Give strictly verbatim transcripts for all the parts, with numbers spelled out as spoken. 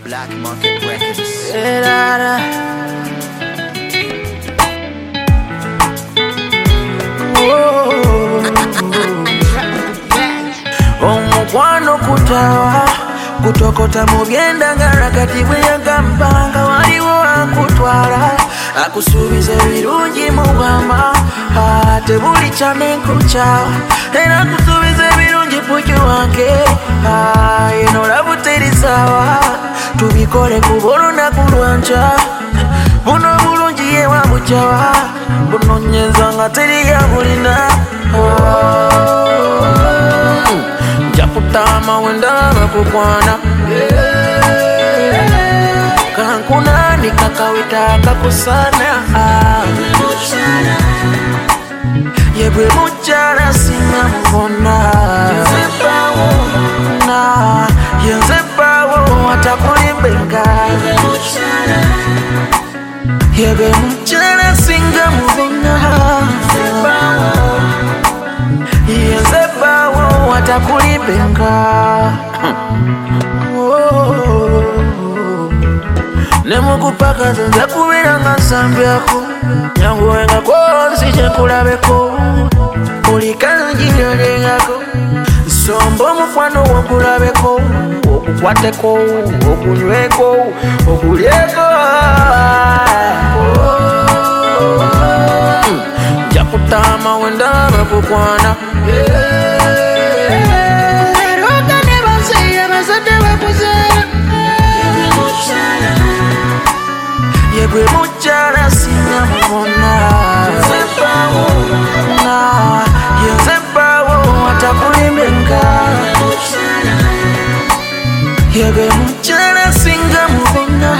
Black Market Records. Yeah, da, da. Omukwano kutawa kutokota mubyenda ngarakati bwe yagambanga waliwo akutwala akusuubiza ebirungi mu bwama tebuli kyanenkuca era akusuubiza ebirungi puki wange eno labuterisawa tubikole kuba olunaku lwanca buno bulungi yewa bucawa bunonyeza nga teriyabulina Jakutama wendaba kukwana Kankuna nikakawita kakusana Yebwe muchara singa mvona Na yenzepawo watakulimbenga Yebwe muchara singa mvona Yenzepawo watakulimbenga Nemukupaka zenze kubira nga nsambyako Nyanguwenga kwonsi kyenkulabeko Ulikanjirengako Sombo mukwano wokulabeko Okukwateko, okunyweko, okulyeko Jakutama wendaba kukwana Yebwe muchara singa mvona Na yenzepawo watakulimbenga Yebwe muchara singa mvona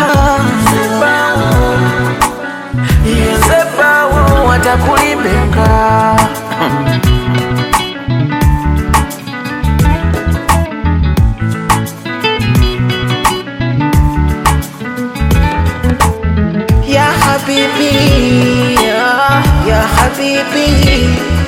Yenzepawo watakulimbenga Ya habibi, ya, ya habibi